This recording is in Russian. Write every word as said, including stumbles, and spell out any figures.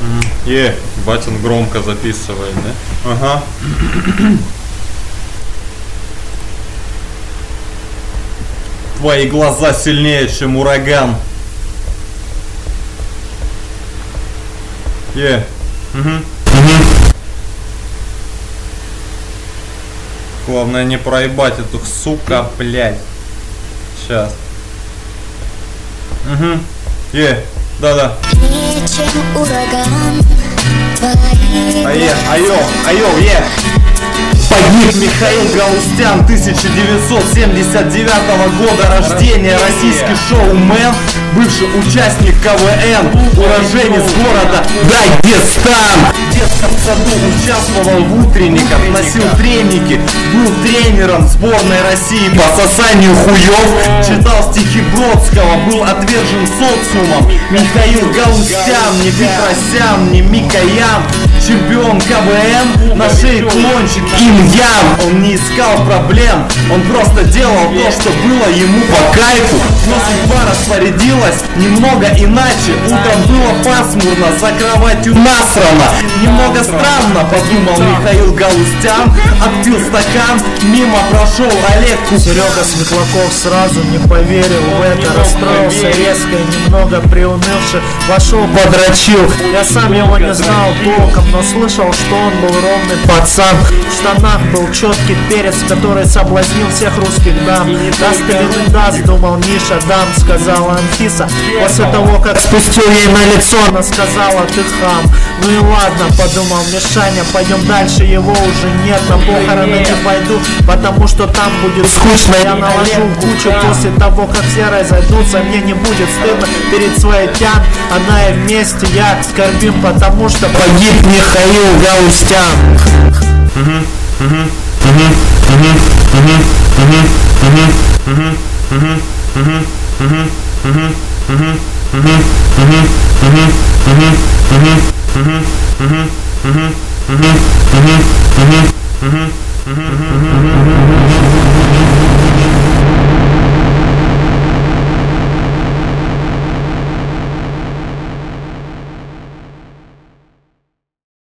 Е, батин громко записывает, да? Ага. Твои глаза сильнее, чем ураган. Е. Угу. Угу. Главное не проебать эту сука, блядь. Сейчас. Угу. Е. Да-да. Ае, айо, айо, е. Погиб Михаил Галустян, тысяча девятьсот семьдесят девятого года рождения, российский шоумен, бывший участник ка вэ эн, уроженец города Дагестан. В детском саду участвовал в утренниках, носил треники, был тренером сборной России по сосанию хуев, читал стихи Бродского, был отвержен социумом. Михаил Галустян, не Петросян, не Микоян, чемпион ка вэ эн, на шее кулончик Им Ян. Он не искал проблем, он просто делал то, что было ему по кайфу. Но судьба распорядилась немного иначе. Утром было пасмурно, за кроватью насрано. Немного странно, подумал Михаил Галустян. Отпил стакан, мимо прошел Олег Кук. Серега Светлаков сразу не поверил в это, расстроился резко и немного приунывши вошел, подрочил. Я сам его не знал толком, но слышал, что он был ровный пацан. В штанах был четкий перец, который соблазнил всех русских дам. Даст или не даст, думал Миша, дам, сказала Анфиса. После того, как спустил ей на лицо, она сказала, ты хам. Ну и ладно, подумал Мишаня, пойдем дальше, его уже нет. На похороны не пойду, потому что там будет скучно. Я наложу кучу после того, как все разойдутся. Мне не будет стыдно перед своей тян. Она и вместе я скорбим, потому что погиб Михаил Галустян. Угу.